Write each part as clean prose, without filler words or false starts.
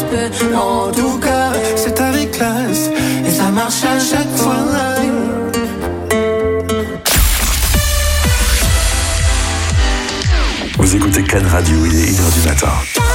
respect. En tout cas, c'est avec classe et ça marche à chaque fois. Vous écoutez Can Radio, il est 1h du matin.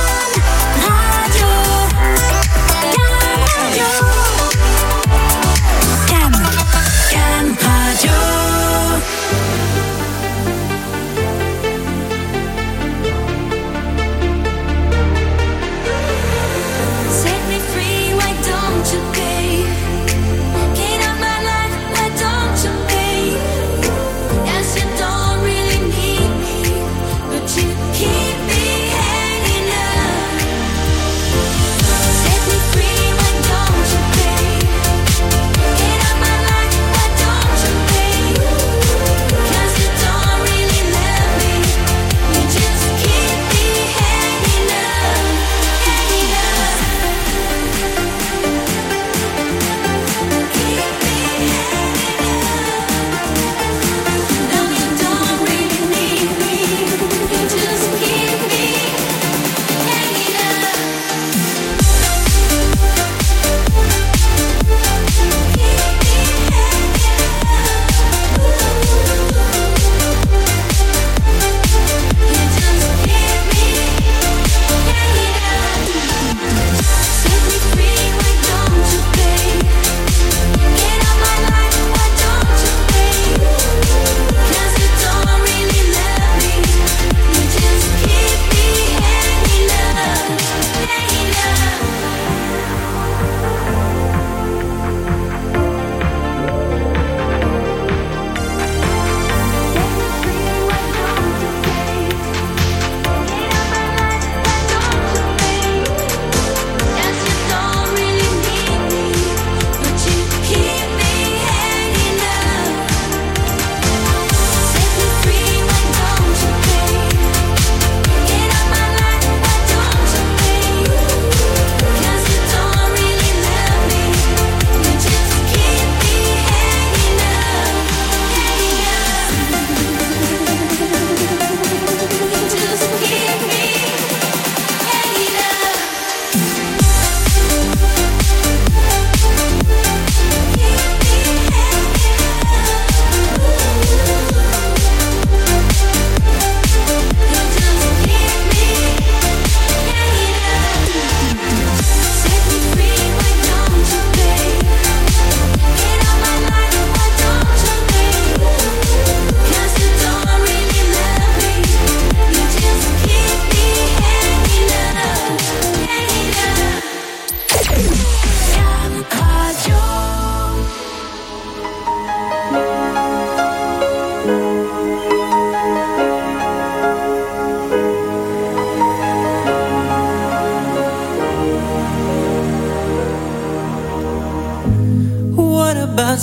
about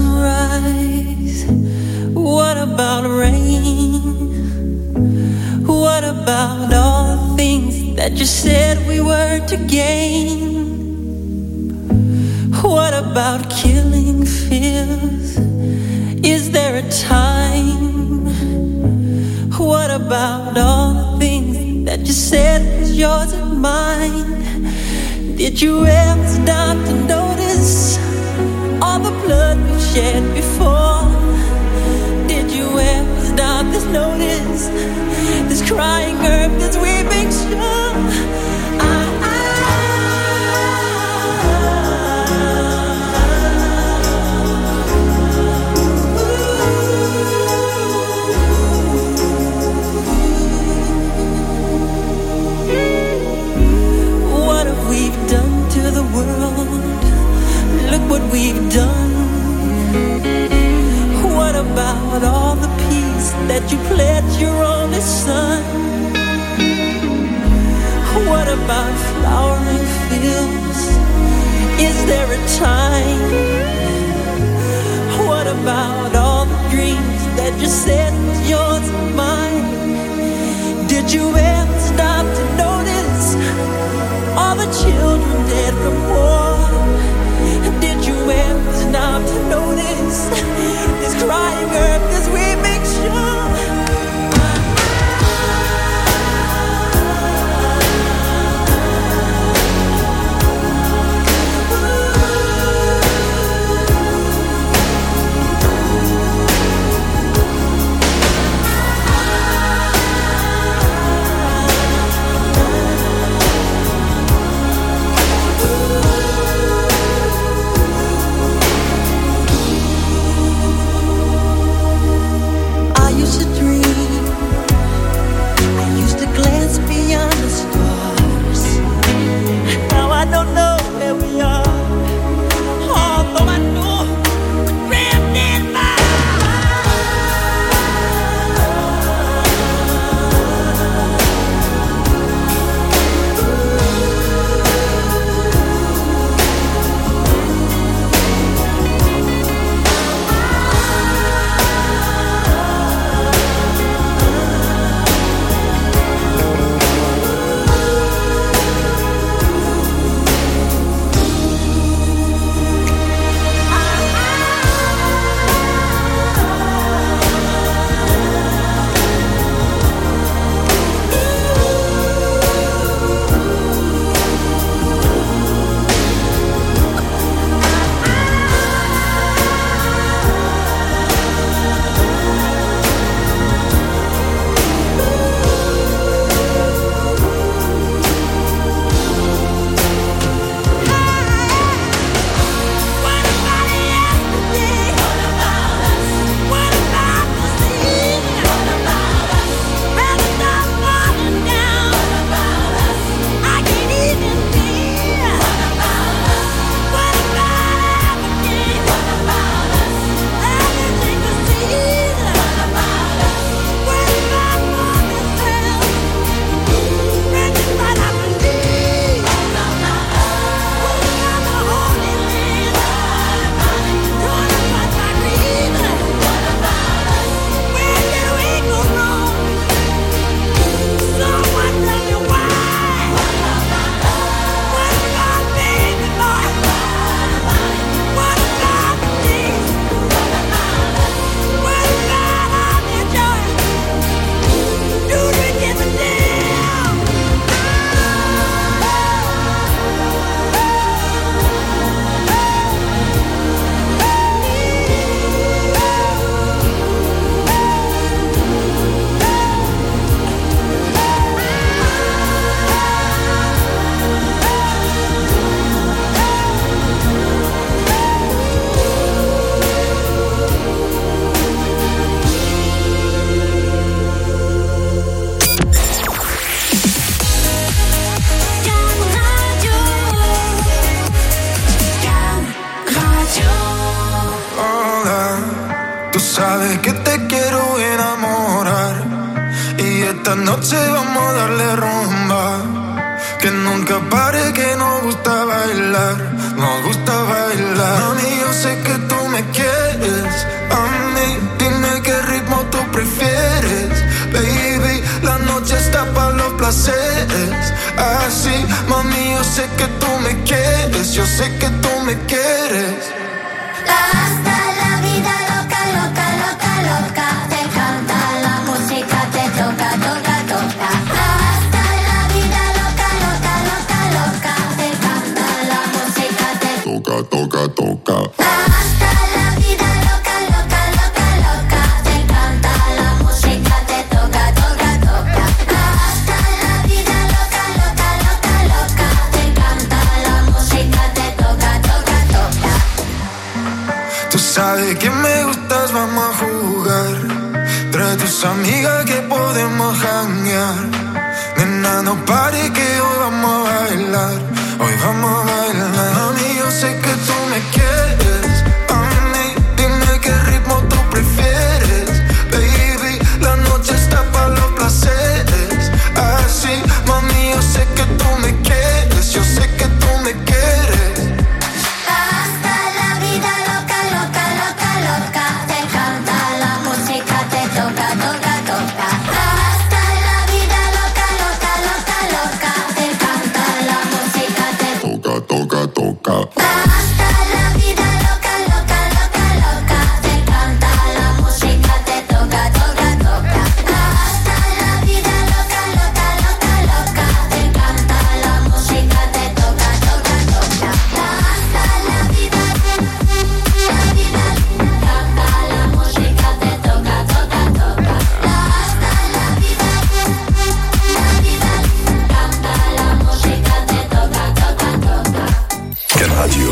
sunrise? What about rain? What about all the things that you said we were to gain? What about killing fears? Is there a time? What about all the things that you said was yours and mine? Did you ever stop to notice all the blood we've shed before? Did you ever stop to notice this crying earth, this weeping shore? What have we done to the world? Look what we've done. What about all the peace that you pledged your only son? What about flowering fields? Is there a time? What about all the dreams that you said was yours and mine? Did you ever stop to notice all the children dead from war? Did you ever stop to notice this crying earth, this weeping shore? Tú sabes que te quiero enamorar y esta noche vamos a darle rumba. Que nunca pare, que nos gusta bailar, nos gusta bailar. Mami, yo sé que tú me quieres a mí, dime qué ritmo tú prefieres. Baby, la noche está para los placeres. Así, mami, yo sé que tú me quieres, yo sé que tú me quieres. Hasta la vida loca, loca, loca, loca. Te encanta la música, te toca, toca, toca. Hasta la vida loca, loca, loca, loca. Te encanta la música, te toca, toca, toca. Hasta la vida loca, loca, loca, loca. Te encanta la música, te toca, toca, toca. Hasta la vida loca, loca, loca, loca. Te encanta la música, te toca, toca, toca. Tú sabes que me gustas, vamos a jugar. Trae tus amigas que podemos janguear. Nena, no pare que hoy vamos a bailar. Hoy vamos a bailar. Mami, yo sé que tú me quieres a mí, dime qué ritmo tú prefieres. Baby, la noche está para los placeres. Así, mami, yo sé que tú me quieres, yo sé que tú me quieres. Hasta la vida loca, loca, loca, loca. Te encanta la música, te toca, toca, toca. Hasta la vida loca, loca, loca, loca. Te encanta la música, te toca, toca, toca. Hasta la vida loca, loca, loca, loca. Te encanta la música, te toca, toca, toca. Hasta la vida loca, loca, loca, loca. Te encanta la música, te toca, toca, toca. Hasta la vida, la vida, canta la música, te toca, toca, toca. Hasta la vida, canta la música, te toca, toca, toca. Can Radio.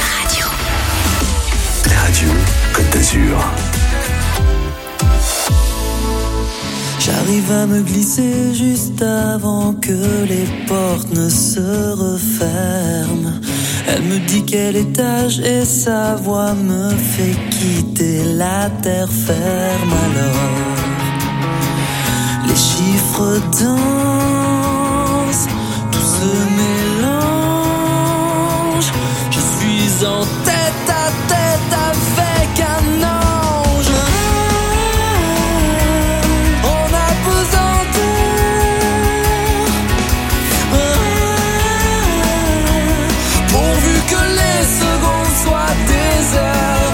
La radio Côte d'Azur. J'arrive à me glisser juste avant que les portes ne se referment. Elle me dit quel étage et sa voix me fait quitter la terre ferme. Alors, les chiffres dansent, tout se mélange. Je suis en tête à tête avec un ange. On a pesanteur, pourvu que les secondes soient des heures.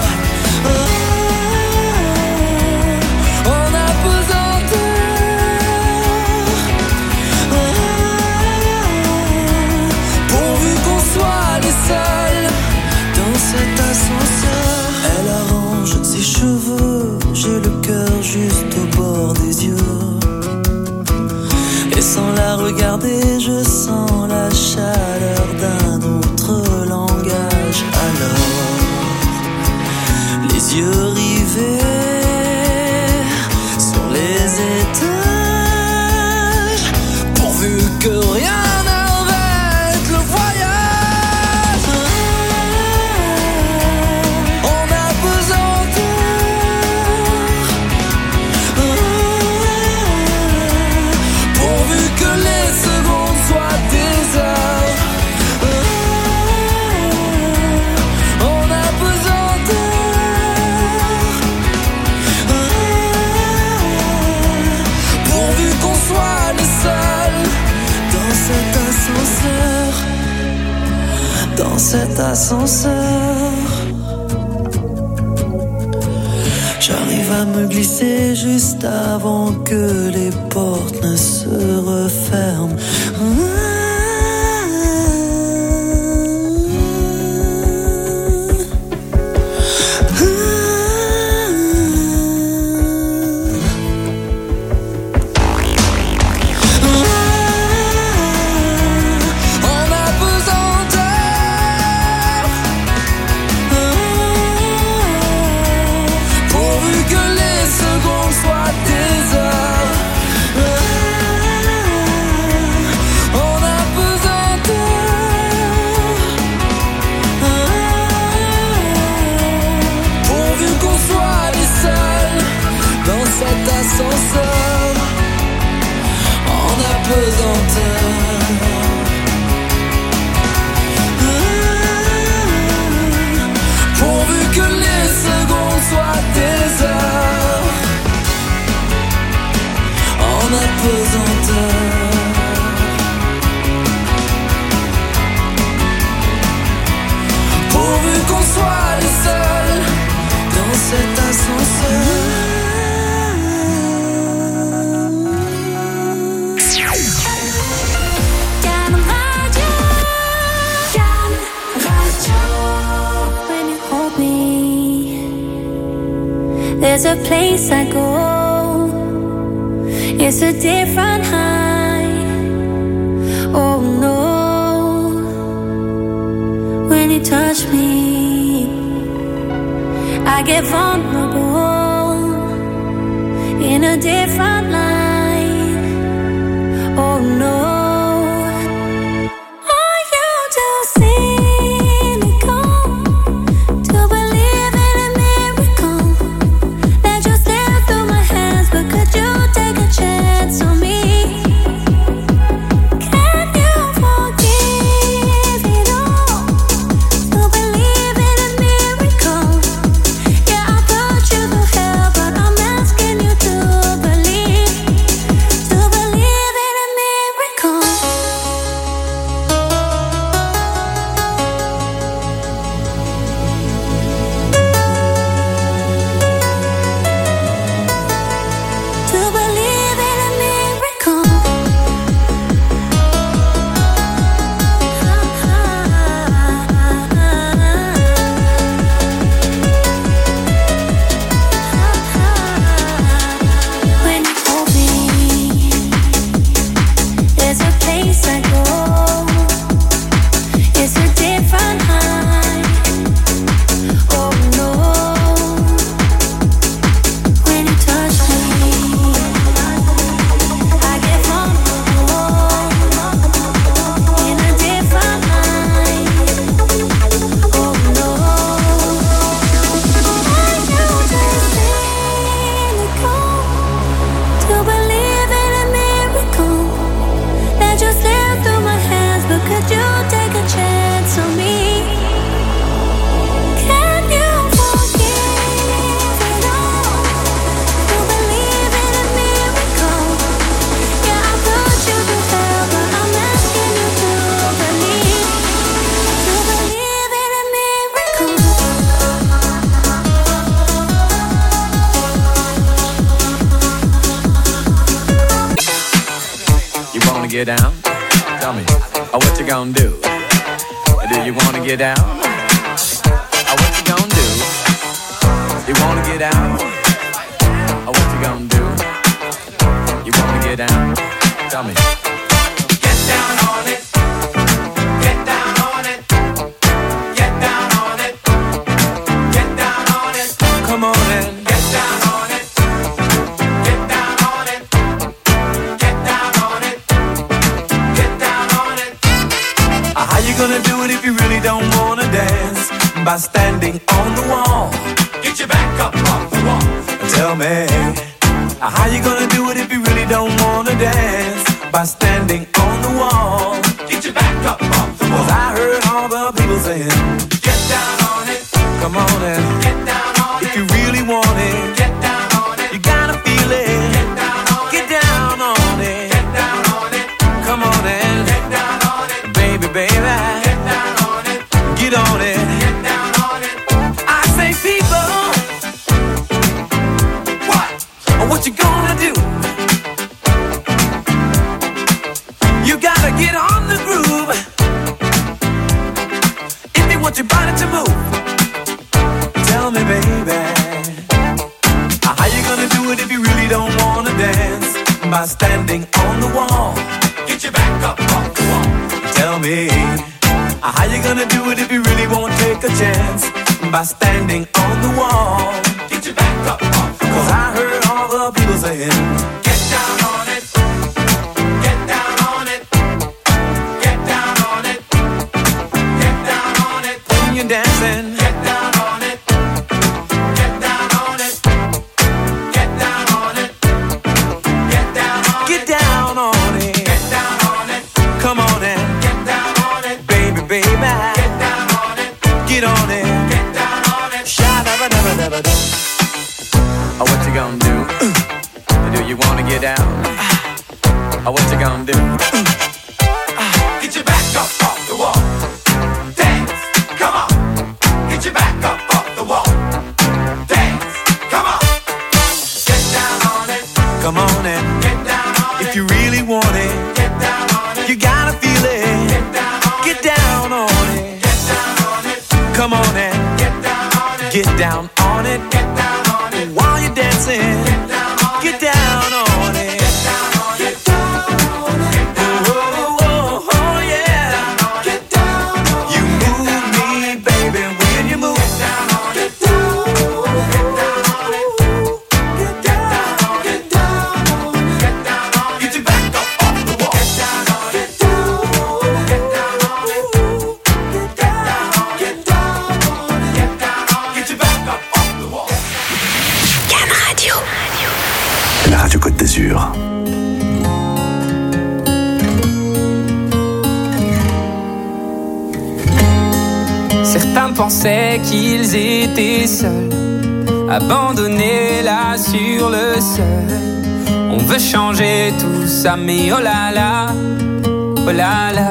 On a pesanteur, pourvu qu'on soit les seuls dans cet ascenseur. Elle arrange ses cheveux, j'ai le cœur juste au bord des yeux. Et sans la regarder, je sens la chaleur d'un autre langage. Alors, les yeux rivés sur les étages, pourvu que rien n'arrête le voyage. On a pesanteur, pourvu que les secondes soient des heures. On a pesanteur, pourvu qu'on soit les seuls dans cet ascenseur, dans cet ascenseur. J'arrive à me glisser juste avant que les portes ne se referment. On a pesanteur, pourvu que les secondes soient des heures. On a seul en apesanteur. Pourvu que les secondes soient des heures en apesanteur. Pourvu qu'on soit les seuls dans cet ascenseur. Can Radio, Can Radio. When you hold me, there's a place I go. It's a different high. Oh no. When you touch me, I get vulnerable in a different light. Oh no. Are you too cynical to believe in a miracle that just slipped through my hands? But could you take a chance on me? Can you forgive it all? To believe in a miracle. Yeah, I put you through hell, but I'm asking you to believe in a miracle. To believe in a miracle. When you hold me, there's a place I go. It's a different high. Oh no. When you touch me, I get vulnerable in a different light. Oh no. Are you too cynical to believe in a miracle that just slipped through my hands? But could you take a chance on me? Can you forgive it all? To believe in a miracle. Yeah, I put you through hell, but I'm asking you to believe in a miracle. You wanna get down? Tell me, what you gonna do? Do you wanna get down? What you gonna do? You wanna get down? What you gonna do? You wanna get down? Tell me. Get down on it. Get down on it. Get down on it. Get down on it. Come on and get down on it. Get down on it. Get down on it. Get down on it. How you gonna do it if you really don't wanna dance? By standing on the wall. Get your back up off the wall. Tell me, how you gonna do it if you really don't wanna dance? By standing on the wall. Get your back up off the wall. 'Cause I heard all the people saying, get down on it. Come on and get down on it. If you really want it, get down on it. You gotta feel it. Get down on it. Get down on it. Get down on it. Come on and get down on it. Baby, baby. Get down on it. Get on it. Get down on it. I say people, what you gonna do? You gotta get on the groove if you want your body to move. Tell me, baby, how you gonna do it if you really don't wanna dance? By standing on the wall. Get your back up off the wall. Tell me, how you gonna do it if you really won't take a chance? By standing on the wall. Get your back up off the wall. 'Cause I heard all the people saying, get down on it. Get down on it. Get down on it. Get down on it. When you're dancing, get down on it. Get down on it. Get down on it. what you gonna do? Do you wanna get down? What you gonna do? Get your back up off the wall. Dance, come on. Get your back up off the wall. Dance, come on. Get down on it. Come on and Get down on it. if you really want it, Get down on it. you gotta feel it. Get down on Get it. down on it. Get down on it. Come on and Get down on it. get down on it. Get down on it. While you're dancing, Get down on get it. down on it. Get down on it. Get down on it. Oh, oh, oh, yeah. Get down on it. You move me, baby, when you move. Get down on it. Get down on it. Get down on it. Get down on it. Get down on it. Get your back up off the wall. Get down on it. Get down on it. Get down on it. Get down on it. Get down on it. Get down on it. Get your back up off the wall. Can Radio. La radio Côte d'Azur. Certains pensaient qu'ils étaient seuls, abandonnés là sur le sol. On veut changer tout ça, mais oh là là, oh là là.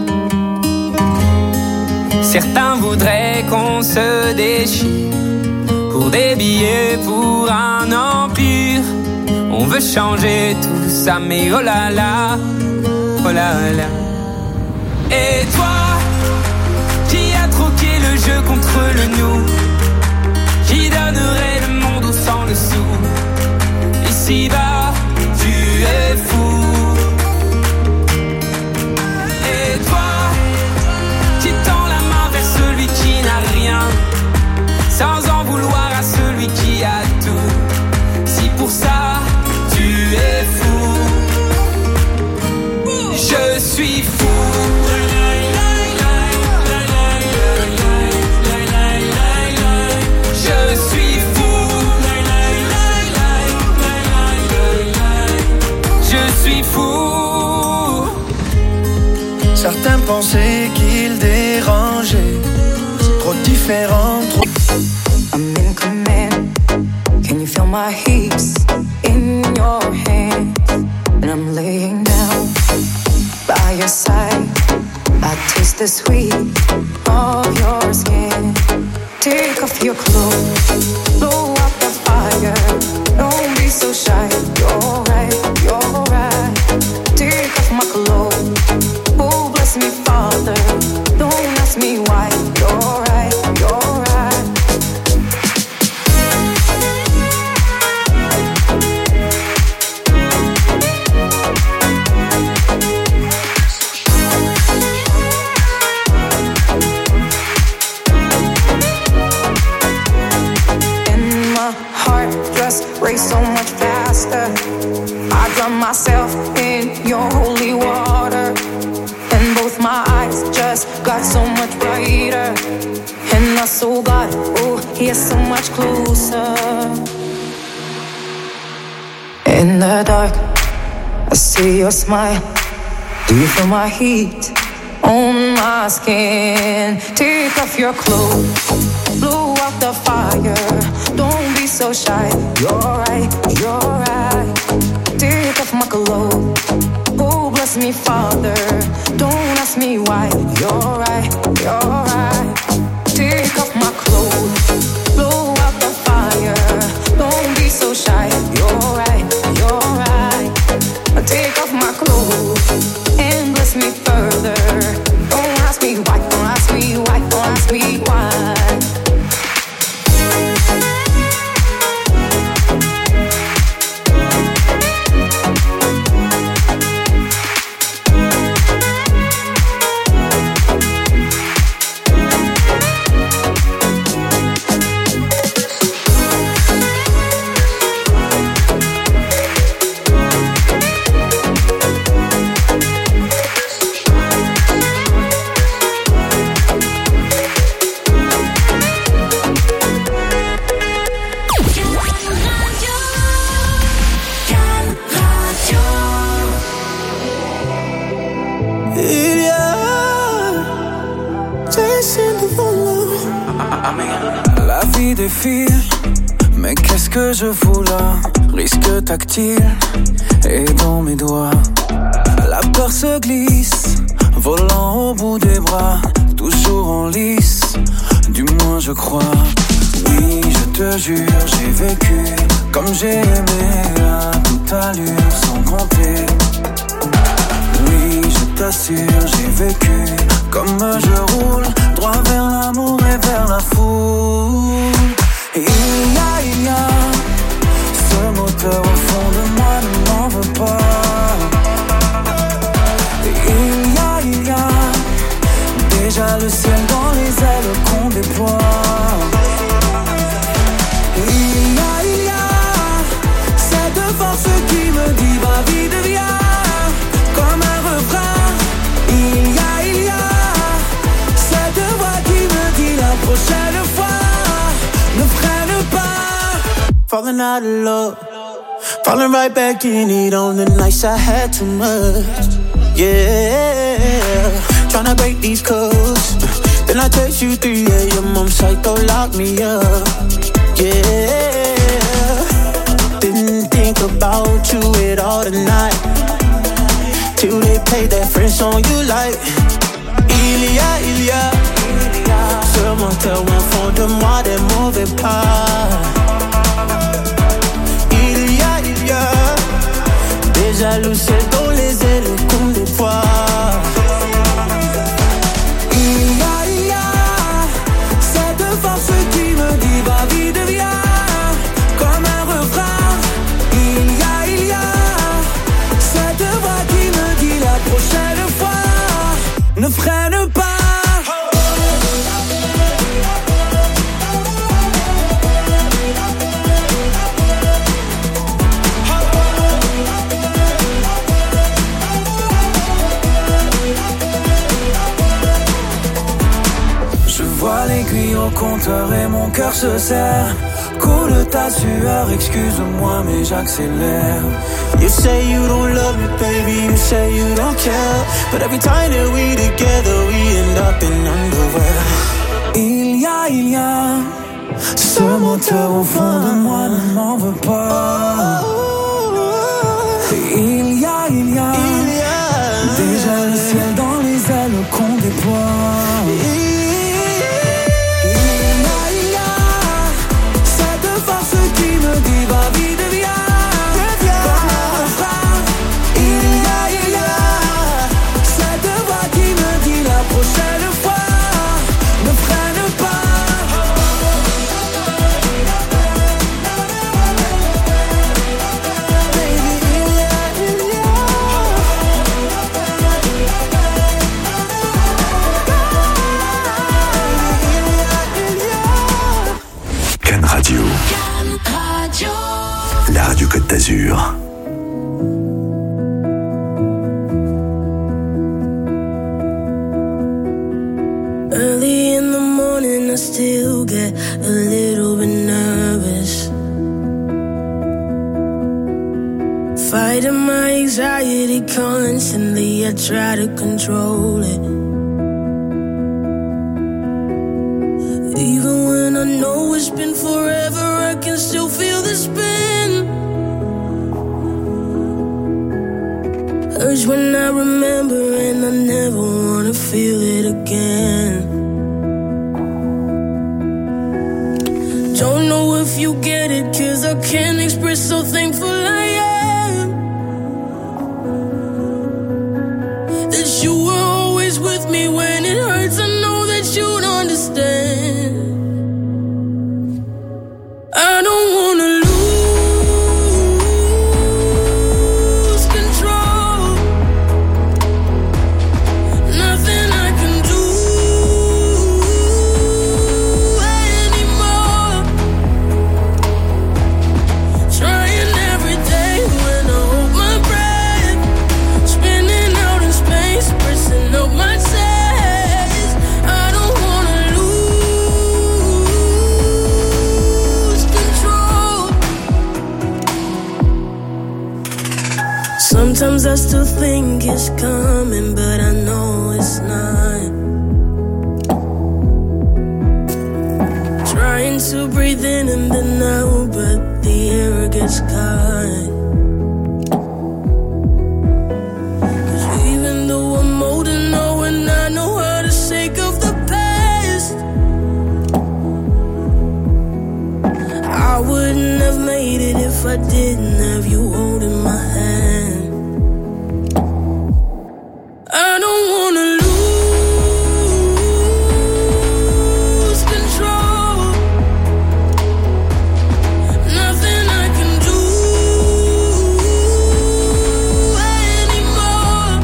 Certains voudraient qu'on se déchire pour des billets, pour un empire. On veut changer tout ça, mais oh là là, oh là là. Et toi, qui a troqué le jeu contre le nous, qui donnerait le monde au sang dessous. Ici-bas, tu es fou. Et toi, qui tend la main vers celui qui n'a rien, sans en vouloir à celui qui a tout. Si pour ça, tu es fou, je suis fou. Certains pensaient qu'ils dérangeaient, trop différents, trop. I'm in command. Can you feel my hips in your hands? And I'm laying down by your side. I taste the sweet of your skin. Take off your clothes, blow out the fire. Don't be so shy. You're right, you're right. Take off my clothes. Oh, bless me, Father. Don't ask me why. You're right, you're right. And my heart just raced so much faster. I drown myself in your holy water. And both my eyes just got so much brighter. And I saw God, oh, He is so much closer. In the dark, I see your smile. Do you feel my heat on my skin? Take off your clothes, blow out the fire. Don't be so shy. You're right, you're right. Take off my clothes. Oh, bless me, Father. Don't ask me why. You're right, you're right. Take off my clothes, blow out the fire. Don't be so shy. You're right, you're right. Take off my clothes and bless me further. Don't ask me why, don't ask me why, don't ask me why. La vie défile, mais qu'est-ce que je fous là? Risque tactile et dans mes doigts. La peur se glisse, volant au bout des bras, toujours en lice, du moins je crois. Oui, je te jure, j'ai vécu comme j'ai aimé, à toute allure, sans compter. Oui, je t'assure, j'ai vécu comme je roule, droit vers l'amour et vers la foule. Et il y a ce moteur au fond de moi, ne m'en veux pas. Et il y a déjà le ciel dans les ailes qu'on déploie. Et il y a cette force qui me dit ma vie devient comme un refrain. Il y a cette voix qui me dit la prochaine fois ne freine pas. Falling out of love, falling right back in it on the nights I had too much. Yeah, tryna break these codes. Then I text you 3 a.m. I'm psycho, lock me up. Yeah, didn't think about you at all tonight, till they played that French song you like. Il y a ce moteur au fond de moi, des mauvais pas. Il y a déjà le ciel dans les ailes qu'on déploie. Il y a cette force qui me dit ma vie devient comme un refrain. Il y a cette voix qui me dit la prochaine fois ne freine pas. L'aiguille au compteur et mon cœur se serre. Coule ta sueur, excuse-moi mais j'accélère. You say you don't love me baby, you say you don't care, but every time that we together we end up in underwear. Il y a ce moteur au fond de moi, ne m'en veux pas. Il y a déjà le ciel dans les ailes qu'on déploie. La radio Côte d'Azur. Early in the morning I still get a little bit nervous, fighting my anxiety constantly, I try to control it. Even when I know it's been forever, I can still feel the spin. Hurts when I remember and I never wanna feel it again. Don't know if you get it, 'cause I can't express how thankful I am that you were always with me when it hurts. I know that you'd understand. I don't wanna lose control. Nothing I can do anymore. Trying every day when I hold my breath, spinning out in space, pressing up my chest. I don't wanna lose control. Sometimes I still think it's coming, but I know it's not. Trying to breathe in and then out, but the arrogant sky. 'Cause even though I'm old and know and I know how to shake off the past, I wouldn't have made it if I didn't have you holding my hand. I don't wanna lose control. Nothing I can do anymore.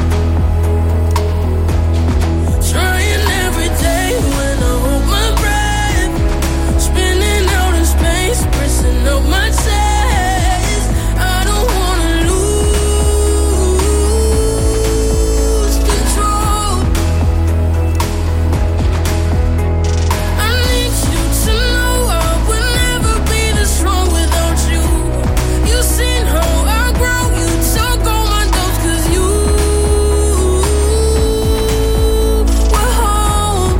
Trying every day when I hold my breath, spinning out in space, pressing up my chest. I don't wanna lose control. I need you to know I would never be this strong without you. You seen how I grow, you took all my doubts 'cause you were home.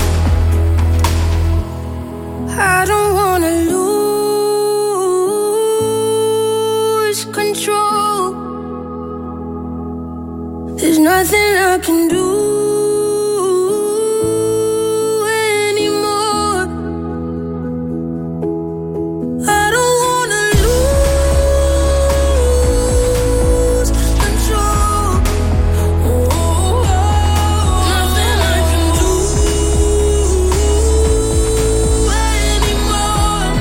I don't wanna lose control. There's nothing I can do anymore. I don't wanna lose control. Nothing I can do anymore.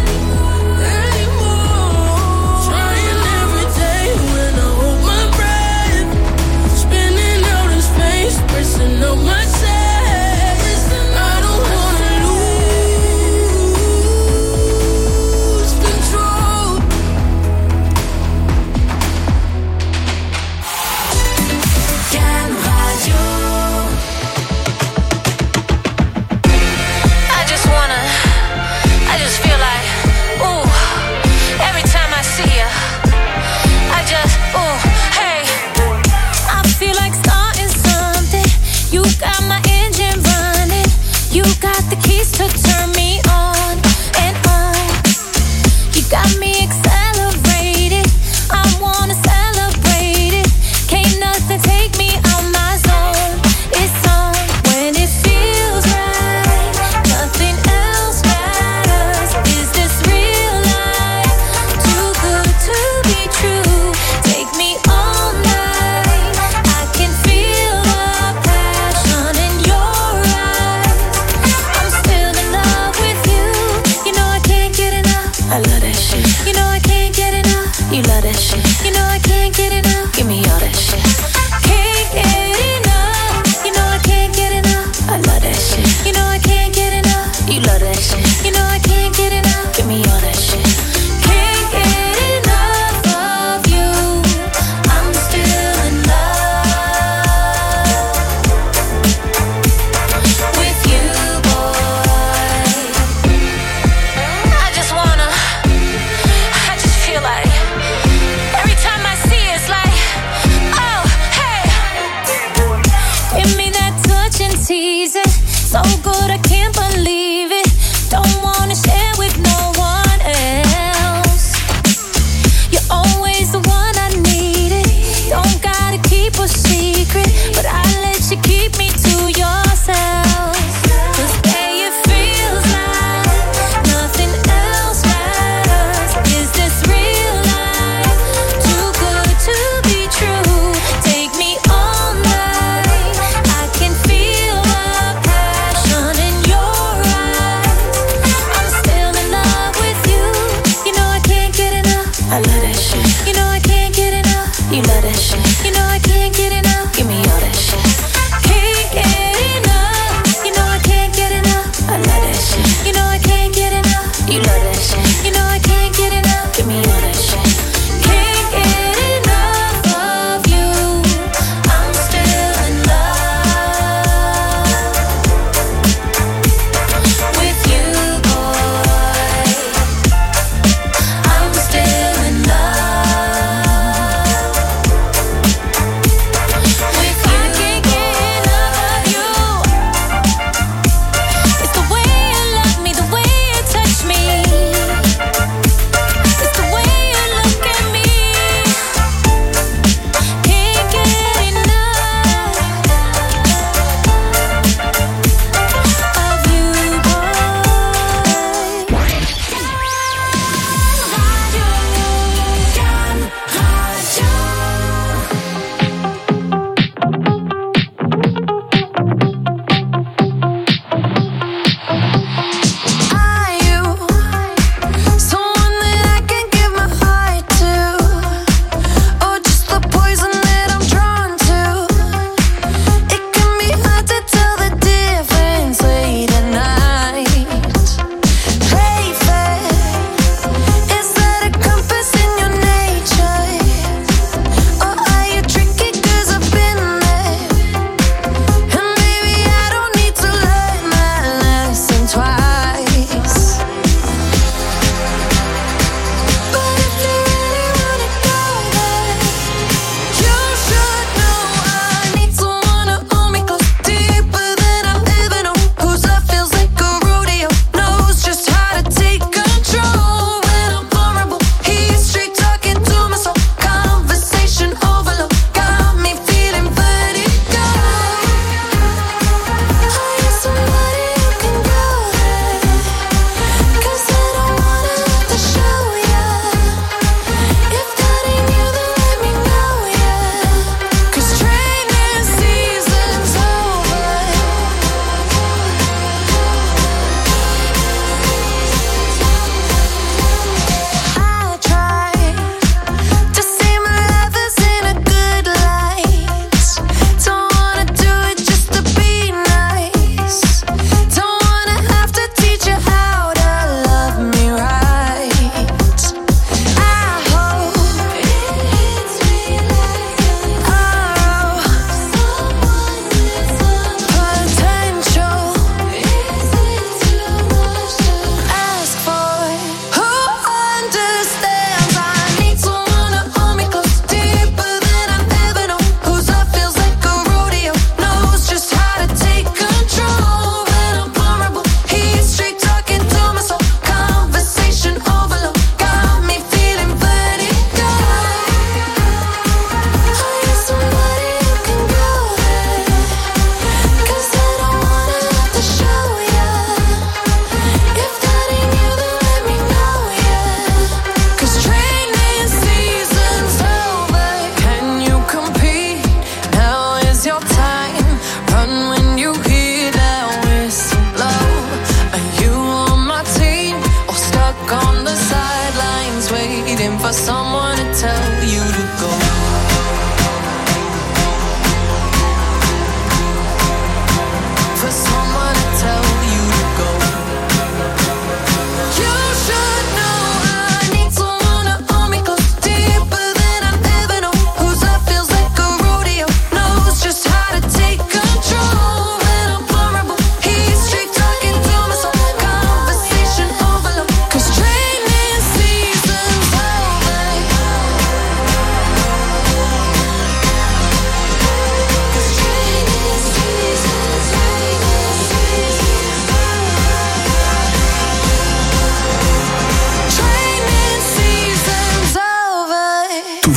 Trying every day when I hold my breath, spinning out in space, pressing up my chest. I don't wanna lose control. Can Radio. I just feel like, ooh, every time I see you, I just, ooh, hey. I feel like starting something. You got my engine running. You got the keys to turn me on and on. You got me accelerated. I wanna celebrate it. Can't nothing take me out my zone. It's on when it feels right. Nothing else matters. Is this real life? Too good to be true. Take me all night. I can feel the passion in your eyes. I'm still in love with you. You know I can't get enough. I love that shit. You know I can't get enough. You love that shit. You know I can't get enough. Give me all that shit. Can't get enough. You know I can't get enough. I love that shit. You know I can't get enough. You love that shit. You know I can't get enough. Give me all that shit. Can't get enough of you. I'm still in love with you, boy. I just feel like every time I see it, it's like, oh, hey. Give me that touch and tease it. So good I can't believe it. Don't wanna share with no one else. You're always the one I needed. Don't gotta keep a secret, but I let you keep me to yourself. 'Cause babe, it feels like nothing else matters. Is this real life? Too good to be true. Take me all night. I can feel the passion in your eyes. I'm still in love with you. You know I can't get enough. I love that shit. You know I can't get enough. You love that shit. You know I can't get enough. Give me all that shit. Can't get enough. You know I can't get enough. I love that shit. You know I can't get enough. You love that shit. You know I can't get enough. Give me all that shit. Can't get enough of you. I'm still in love with you, boy. I'm still in love.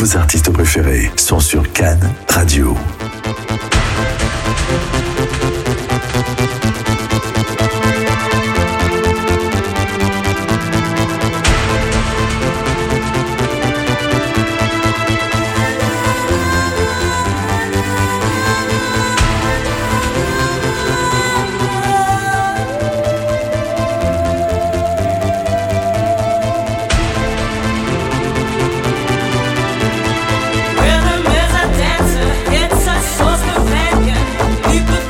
vos artistes préférés sont sur Cannes Radio. It's a source companion.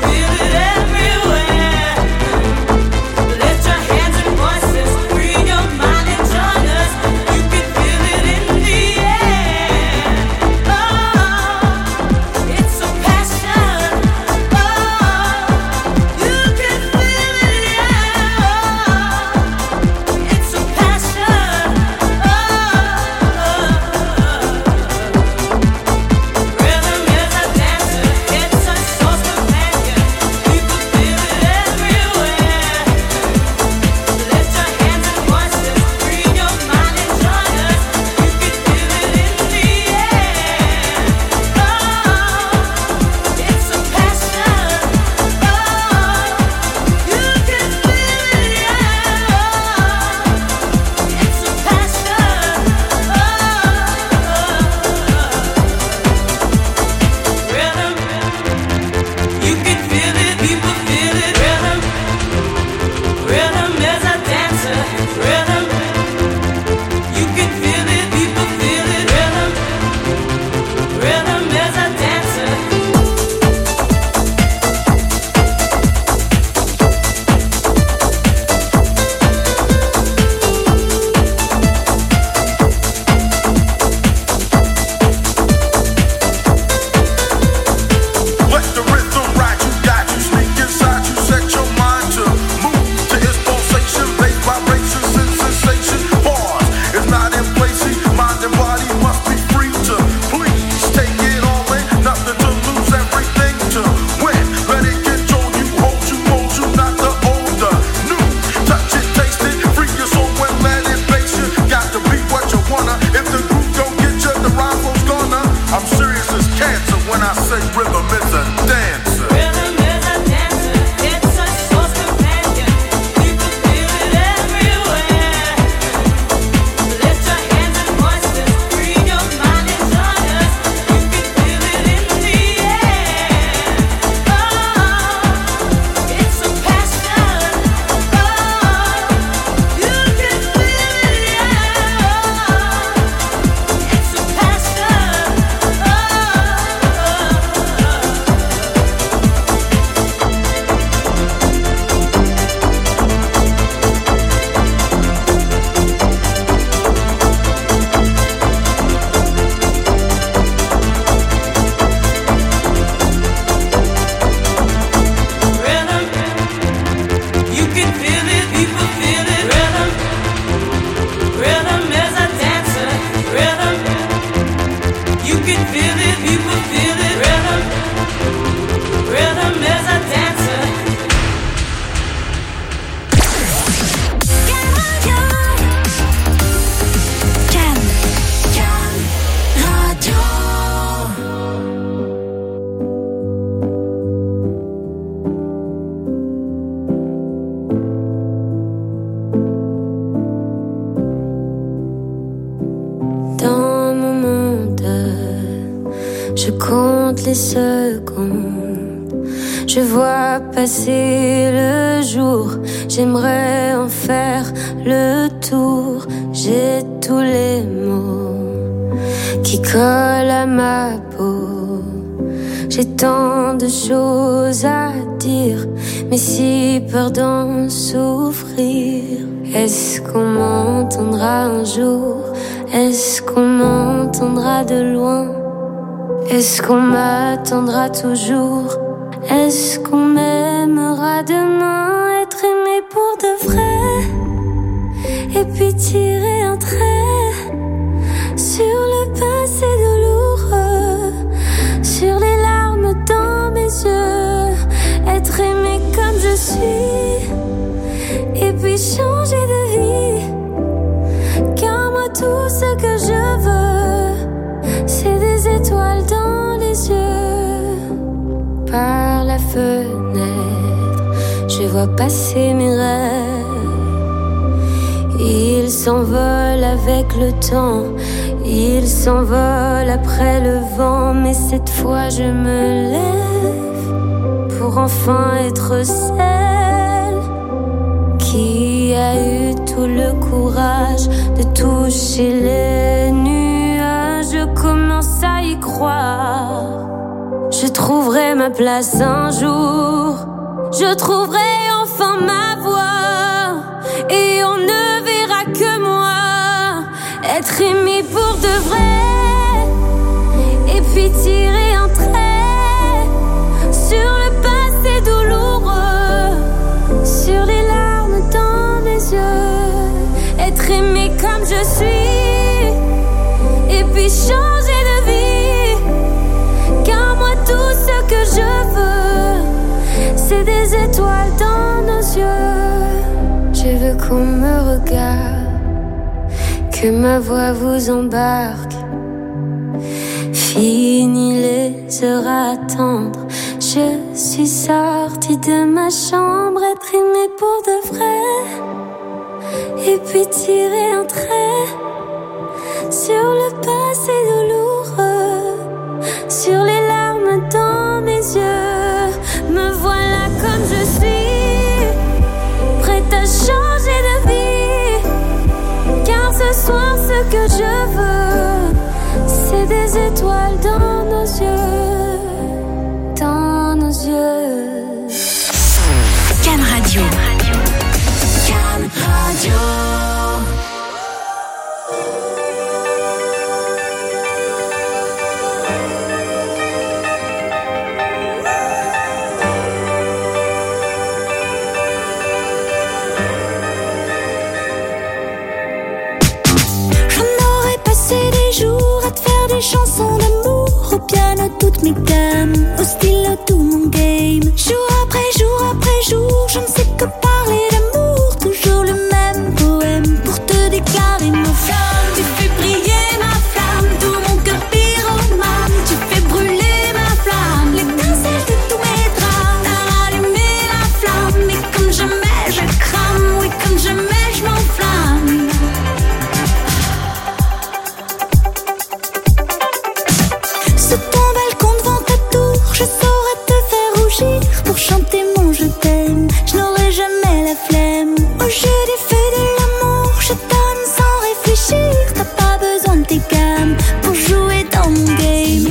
Je compte les secondes, je vois passer le jour. J'aimerais en faire le tour. J'ai tous les mots qui collent à ma peau. J'ai tant de choses à dire, mais si peur d'en souffrir. Est-ce qu'on m'entendra un jour? Est-ce qu'on m'entendra de loin? Est-ce qu'on m'attendra toujours? Est-ce qu'on m'aimera demain? Être aimé pour de vrai, et puis tirer un trait sur le passé douloureux, sur les larmes dans mes yeux. Être aimé comme je suis, et puis changer de vie. Car moi tout ce que je veux, par la fenêtre, je vois passer mes rêves. Ils s'envolent avec le temps, ils s'envolent après le vent. Mais cette fois je me lève pour enfin être celle qui a eu tout le courage de toucher les nuages. Je commence à y croire. Je trouverai ma place un jour, je trouverai enfin ma voie, et on ne verra que moi être aimé pour de vrai, et puis tirer un trait sur le passé douloureux, sur les larmes dans les yeux, être aimé comme je suis, et puis changer de vie, car moi tout ce que je veux, c'est des étoiles dans nos yeux. Je veux qu'on me regarde, que ma voix vous embarque. Fini les heures à attendre, je suis sortie de ma chambre, être aimée pour de vrai, et puis tirer un trait sur le passé douloureux, sur les larmes dans mes yeux. Me voilà comme je suis, prête à changer de vie, car ce soir ce que je veux, c'est des étoiles dans nos yeux, dans nos yeux. Can Radio. Can Radio. Chansons d'amour, au piano toutes mes gammes, au stylo tout mon game. Jour après jour, je ne sais que parler d'amour. Toujours le même poème pour te déclarer ma flamme. Tu fais briller ma flamme, tout mon cœur pyromane. Tu fais brûler ma flamme, l'étincelle de tous mes drames. T'as allumé la flamme, et comme jamais je crame. Oui, comme jamais je m'enflamme. Sur ton balcon devant ta tour, je saurais te faire rougir pour chanter mon je t'aime. Je n'aurai jamais la flemme. Au jeu des feux de l'amour, je donne sans réfléchir. T'as pas besoin de tes gammes pour jouer dans mon game.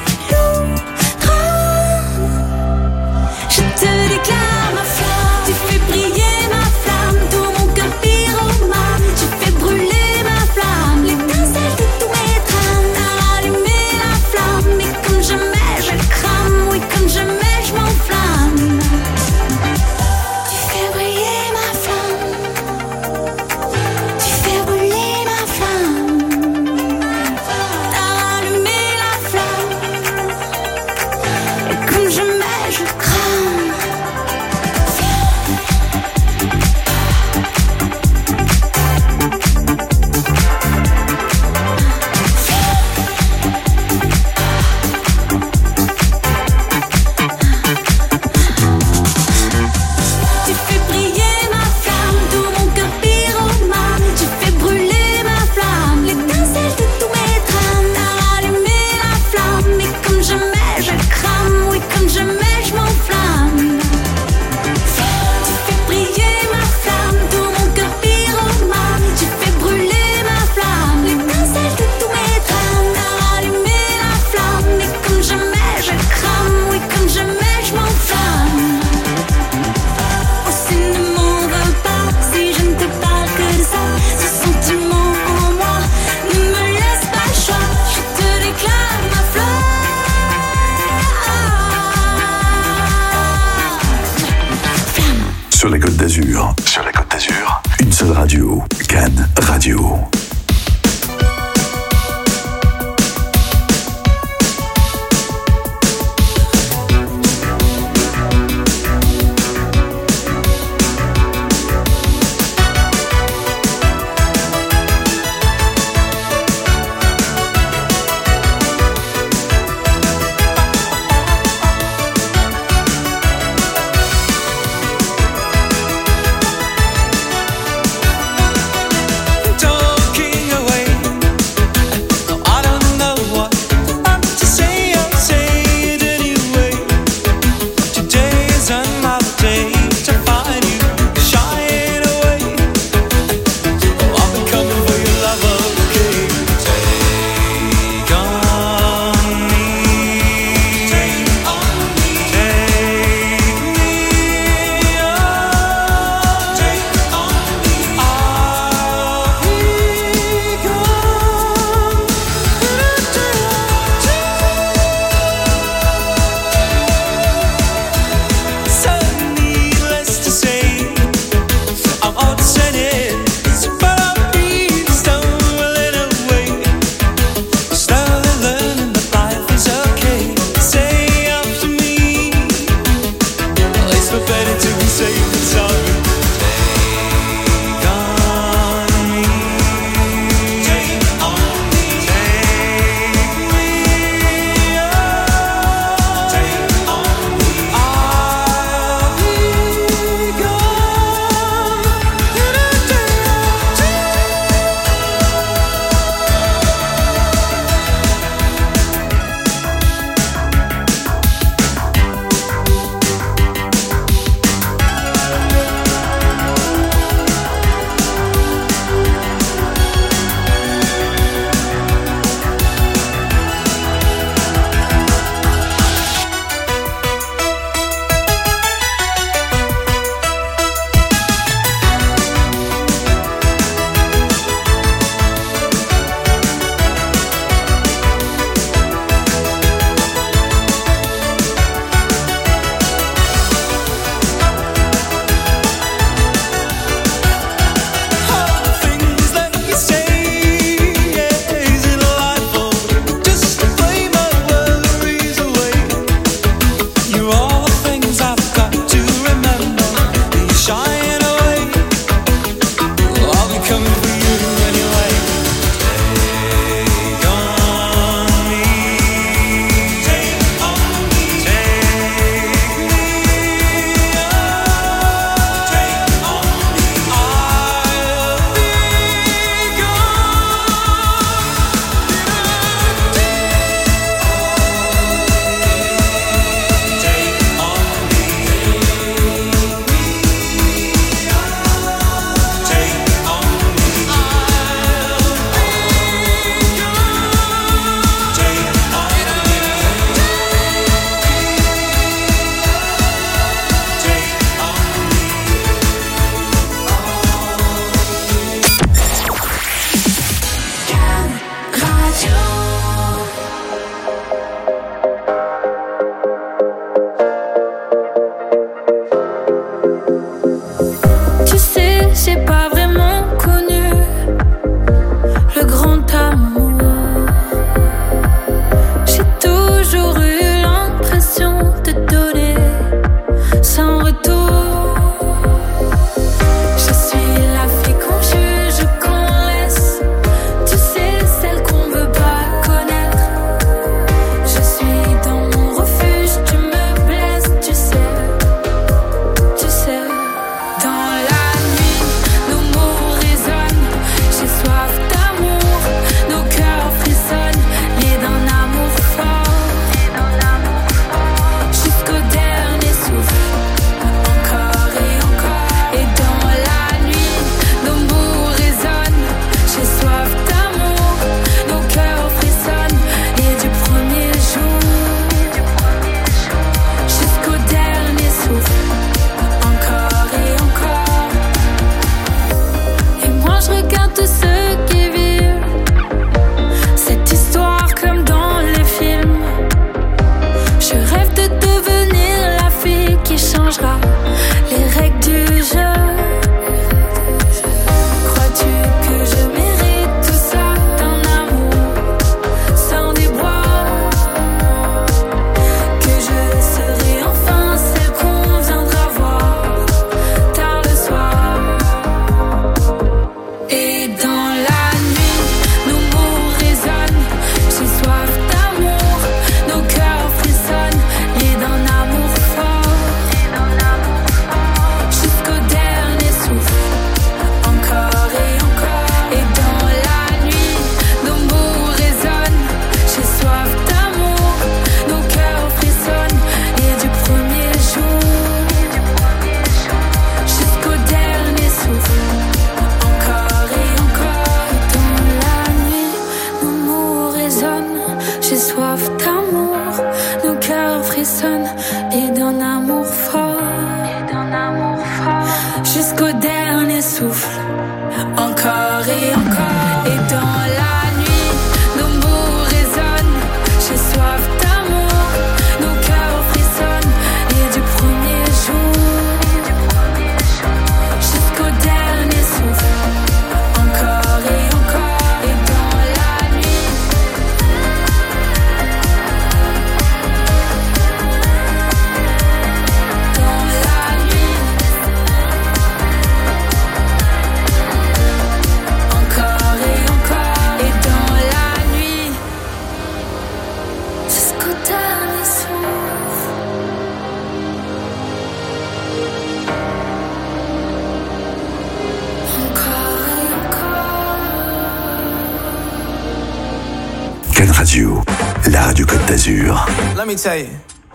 Je te déclare ma flamme. Tu fais briller ma flamme, tout mon cœur pyromane. Tu fais brûler ma flamme, l'étincelle de tous mes drames. T'as allumé la flamme, mais comme jamais je crame. Oui, comme jamais je m'enflamme. Tu fais briller ma flamme, tu fais brûler ma flamme. T'as allumé la flamme, et comme jamais je crame. Tu fais briller ma flamme, tout mon cœur pyromane. Tu fais brûler ma flamme, l'étincelle de tous mes drames. T'as allumé la flamme, mais comme jamais je crame. Oui, comme jamais je m'enflamme. Tu fais briller ma flamme, tout mon cœur pyromane. Tu fais brûler ma flamme, l'étincelle de tous mes drames. T'as allumé la flamme, mais comme jamais je crame. Oui, comme jamais je m'enflamme. Oh, si ne m'en veux pas, si je ne te parle que de ça, ce sentiment en moi ne me laisse pas le choix. Je te déclare ma flamme. Sur la Côte d'Azur, une seule radio, Can Radio. j'ai soif d'amour. Nos cœurs frissonnent et d'un amour fort. Jusqu'au dernier souffle, encore et encore. Et dans la nuit, nos mots résonnent. J'ai soif d'amour, nos cœurs frissonnent. Et du premier jour jusqu'au dernier souffle, encore et encore. Et dans la nuit, encore et encore. Et dans la nuit, jusqu'au dernier souffle. Encore et encore. Can Radio, la radio Côte d'Azur. Let me tell you,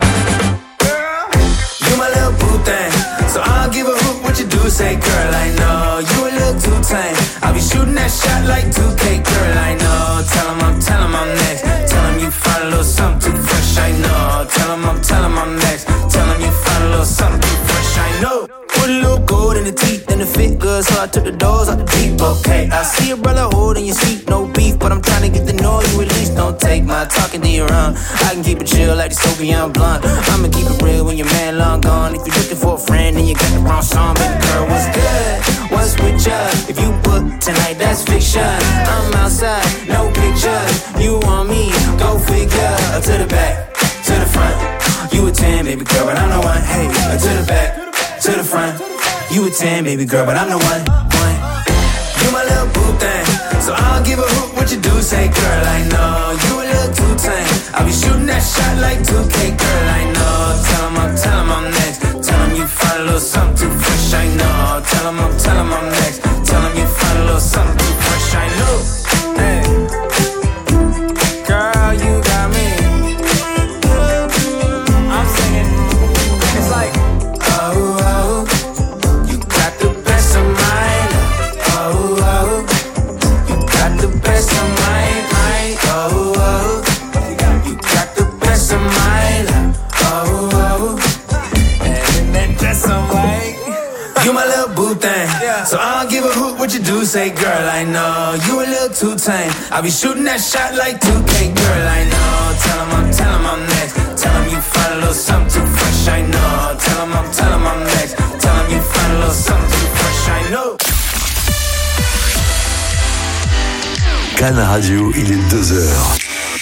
you my little boo thing, so I don't give a hoot what you do. Say, girl, I know you a little too tame. I'll be shooting that shot like 2K, girl, I know. Tell him I'm next. Tell him you find a little something too fresh, I know. Tell him I'm next. Tell him you find a little something too fresh, I know. Put a little gold in the teeth and it fit good, so I took the doors out the deep. Okay, I see your brother holding your seat, no beef, but I'm trying to get to know you at least. Don't take my talking to your own. I can keep it chill like the Soviet blunt. I'ma keep it real when your man long gone. If you're looking for a friend and you got the wrong song, baby girl, what's good? What's with ya? If you book tonight, that's fiction. I'm outside, no pictures. You want me? Go figure. To the back, to the front. You a 10, baby girl, but I'm the one. Hey, to the back, to the front. You a 10, baby girl, but I'm the one. You my little boo thing, so I don't give a hoot what you do. Say, girl, I know you a little too tame. I'll be shooting that shot like 2K, girl, I know. Tell him I'm next. Tell him you find a little something too fresh, I know. Tell him I'm next. Tell him you find a little something too fresh, I know. Hey, girl, you got me. I'm singing. It's like, oh, oh, you got the best of mine. Oh, oh, you got the best of mine. Oh, oh, you got the best of mine. Oh, oh, and then dress I'm like, you my little boo thing, so I don't give a hoot what you do. Say, girl, I know you a little too tame. I'll be shooting that shot like 2K, girl, I know. Tell him I'm next. Tell him you find a little something too fresh, I know. Tell him I'm next. Tell him you find a little something too fresh, I know. Can Radio, il est 2h.